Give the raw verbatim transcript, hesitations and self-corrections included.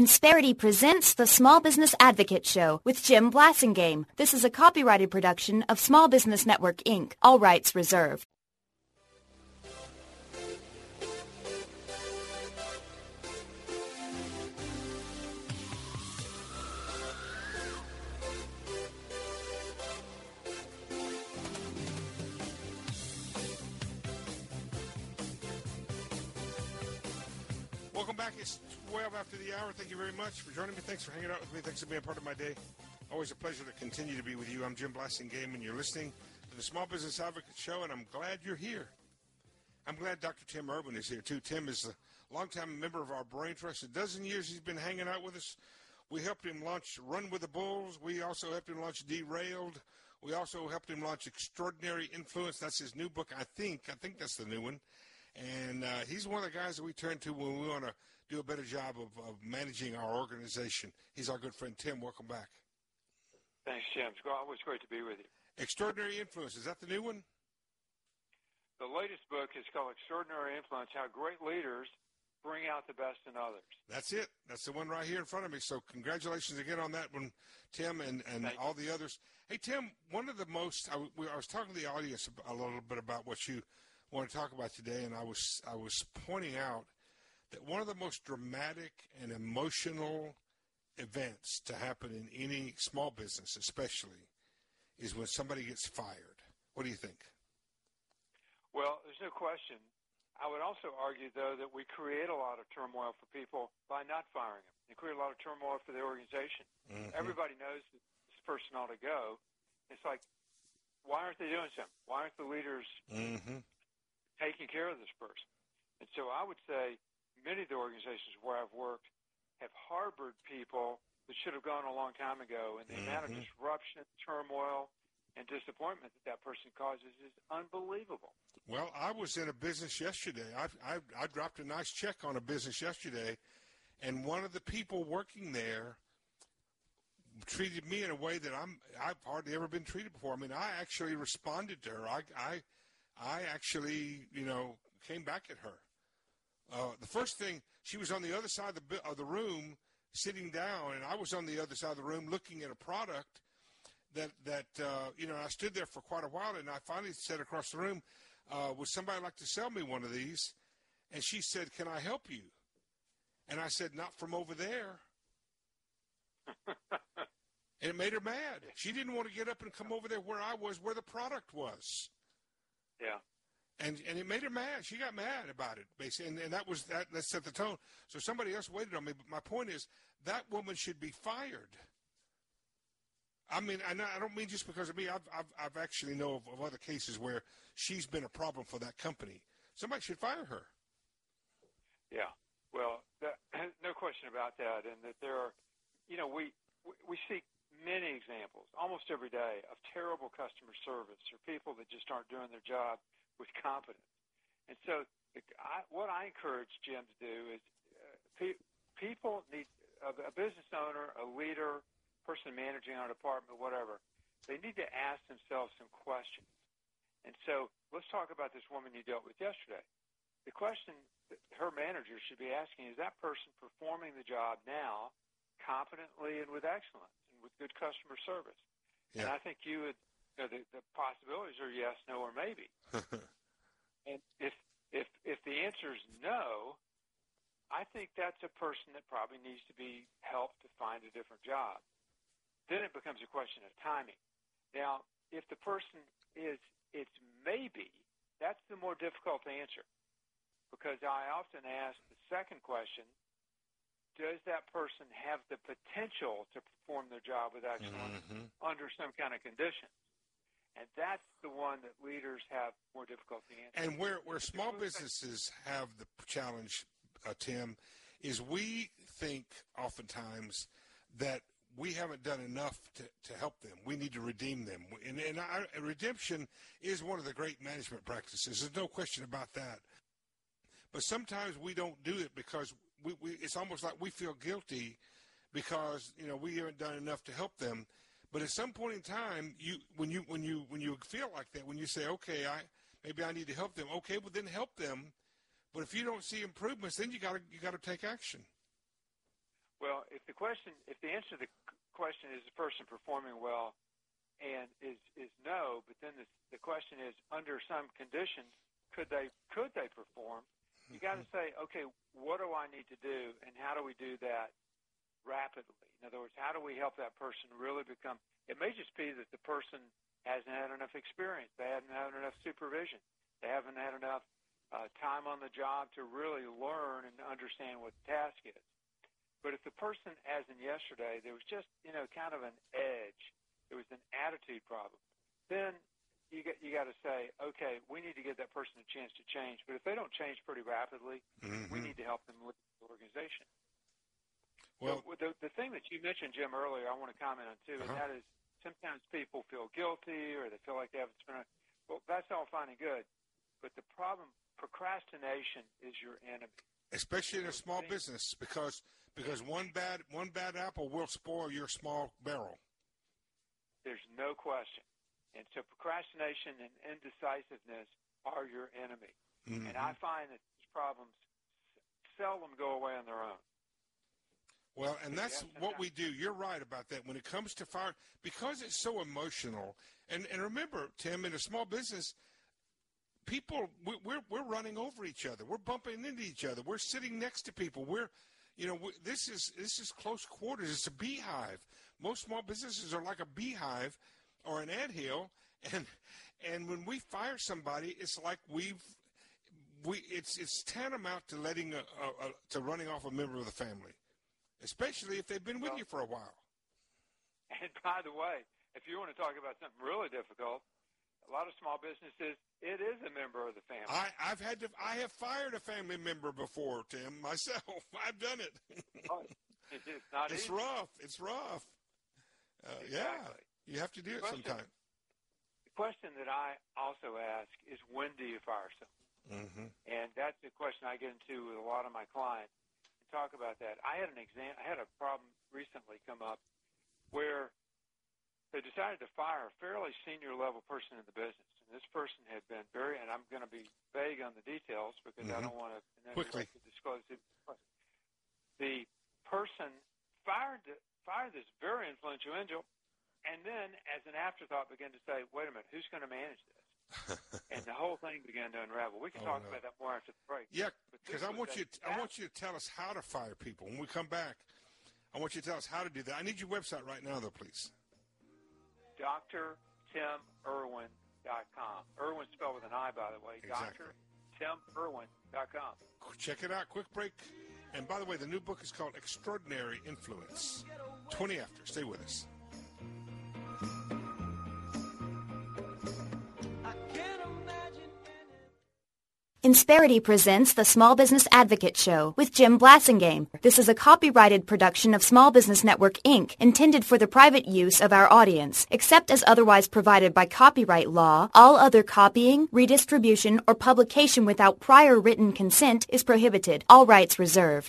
Insperity presents the Small Business Advocate Show with Jim Blasingame. This is a copyrighted production of Small Business Network, Incorporated. All rights reserved. Welcome back. It's twelve after the hour. Thank you very much for joining me. Thanks for hanging out with me. Thanks for being a part of my day. Always a pleasure to continue to be with you. I'm Jim Blasingame, and you're listening to the Small Business Advocate Show, and I'm glad you're here. I'm glad Doctor Tim Urban is here, too. Tim is a longtime member of our Brain Trust. A dozen years he's been hanging out with us. We helped him launch Run with the Bulls. We also helped him launch Derailed. We also helped him launch Extraordinary Influence. That's his new book, I think. I think that's the new one. And uh, he's one of the guys that we turn to when we want to do a better job of, of managing our organization. He's our good friend, Tim. Welcome back. Thanks, Jim. It's always great to be with you. Extraordinary Influence. Is that the new one? The latest book is called Extraordinary Influence, How Great Leaders Bring Out the Best in Others. That's it. That's the one right here in front of me. So congratulations again on that one, Tim, and, and all the others. Hey, Tim, one of the most, I, we, I was talking to the audience a little bit about what you want to talk about today, and I was I was pointing out that one of the most dramatic and emotional events to happen in any small business, especially, is when somebody gets fired. What do you think? Well, there's no question. I would also argue, though, that we create a lot of turmoil for people by not firing them. We create a lot of turmoil for the organization. Mm-hmm. Everybody knows that this person ought to go. It's like, why aren't they doing something? Why aren't the leaders mm-hmm. taking care of this person? And so I would say many of the organizations where I've worked have harbored people that should have gone a long time ago, and the mm-hmm. amount of disruption, turmoil, and disappointment that that person causes is unbelievable. Well, I was in a business yesterday. I, I, I dropped a nice check on a business yesterday, and one of the people working there treated me in a way that I'm, I've hardly ever been treated before. I mean, I actually responded to her. I, I, I actually, you know, came back at her. Uh, the first thing, she was on the other side of the, of the room sitting down, and I was on the other side of the room looking at a product that, that uh, you know, I stood there for quite a while, and I finally said across the room, uh, would somebody like to sell me one of these? And she said, can I help you? And I said, not from over there. And it made her mad. She didn't want to get up and come over there where I was, where the product was. Yeah. And and it made her mad. She got mad about it, basically. And, and that was that, that set the tone. So somebody else waited on me. But my point is, that woman should be fired. I mean, I, I don't mean just because of me. I've, I've, I've actually know of, of other cases where she's been a problem for that company. Somebody should fire her. Yeah. Well, that, no question about that. And that there are, you know, we, we, we see many examples almost every day of terrible customer service or people that just aren't doing their job with competence. And so I, what I encourage Jim to do is uh, pe- people need, a, a business owner, a leader, person managing our department, whatever, they need to ask themselves some questions. And so let's talk about this woman you dealt with yesterday. The question that her manager should be asking, is that person performing the job now competently and with excellence and with good customer service? Yeah. And I think you would, you know, the, the possibilities are yes, no, or maybe. And if if if the answer is no, I think that's a person that probably needs to be helped to find a different job. Then it becomes a question of timing. Now, if the person is, it's maybe, that's the more difficult to answer, because I often ask the second question, does that person have the potential to perform their job with excellence mm-hmm. under some kind of conditions? And that's the one that leaders have more difficulty answering. And where, where small businesses have the challenge, uh, Tim, is we think oftentimes that we haven't done enough to, to help them. We need to redeem them. And, and our, redemption is one of the great management practices. There's no question about that. But sometimes we don't do it because we, we it's almost like we feel guilty because, you know, we haven't done enough to help them. But at some point in time, you when you when you when you feel like that, when you say, okay, I maybe I need to help them, okay, well then help them. But if you don't see improvements, then you got to you got to take action. Well, if the question, if the answer to the question is the person performing well, and is is no, but then the, the question is under some conditions, could they could they perform? You got to say, okay, what do I need to do, and how do we do that rapidly? In other words, how do we help that person really become? It may just be that the person hasn't had enough experience, they haven't had enough supervision, they haven't had enough uh, time on the job to really learn and understand what the task is. But if the person, as in yesterday, there was just you know kind of an edge. It was an attitude problem. Then you got you got to say, okay, we need to give that person a chance to change. But if they don't change pretty rapidly, mm-hmm. we need to help them with the organization. Well, so the the thing that you mentioned, Jim, earlier, I want to comment on too, uh-huh. and that is sometimes people feel guilty or they feel like they haven't spent. A, well, that's all fine and good, but the problem, procrastination, is your enemy. Especially in a small business, because because one bad one bad apple will spoil your small barrel. There's no question. And so procrastination and indecisiveness are your enemy. Mm-hmm. And I find that these problems seldom go away on their own. Well, and that's what we do. You're right about that. When it comes to fire, because it's so emotional, and, and remember, Tim, in a small business, people, we, we're we're running over each other. We're bumping into each other. We're sitting next to people. We're, you know, we, this is this is close quarters. It's a beehive. Most small businesses are like a beehive or an anthill, and and when we fire somebody, it's like we've we it's it's tantamount to letting a, a, a to running off a member of the family, especially if they've been with well, you for a while. And by the way, if you want to talk about something really difficult, a lot of small businesses, it is a member of the family. I, I've had to I have fired a family member before, Tim, myself. I've done it. Oh, it's not It's easy. rough. It's rough. Uh, exactly. Yeah, you have to do it question, sometime. The question that I also ask is, when do you fire someone? Mm-hmm. And that's the question I get into with a lot of my clients and talk about that. I had an exam. I had a problem recently come up where they decided to fire a fairly senior level person in the business. And this person had been very, and I'm going to be vague on the details because mm-hmm. I don't want to quickly to disclose it. The person fired fired this very influential angel, and then as an afterthought began to say, wait a minute, who's going to manage this? And the whole thing began to unravel. We can oh, talk no. about that more after the break. Yeah, because I want you to, I want you to tell us how to fire people. When we come back, I want you to tell us how to do that. I need your website right now, though, please. D R Tim Irwin dot com. Irwin spelled with an I, by the way. Exactly. D R Tim Irwin dot com. Check it out. Quick break. And by the way, the new book is called Extraordinary Influence. twenty after. Stay with us. Insperity presents the Small Business Advocate Show with Jim Blasingame. This is a copyrighted production of Small Business Network, Incorporated, intended for the private use of our audience. Except as otherwise provided by copyright law, all other copying, redistribution, or publication without prior written consent is prohibited. All rights reserved.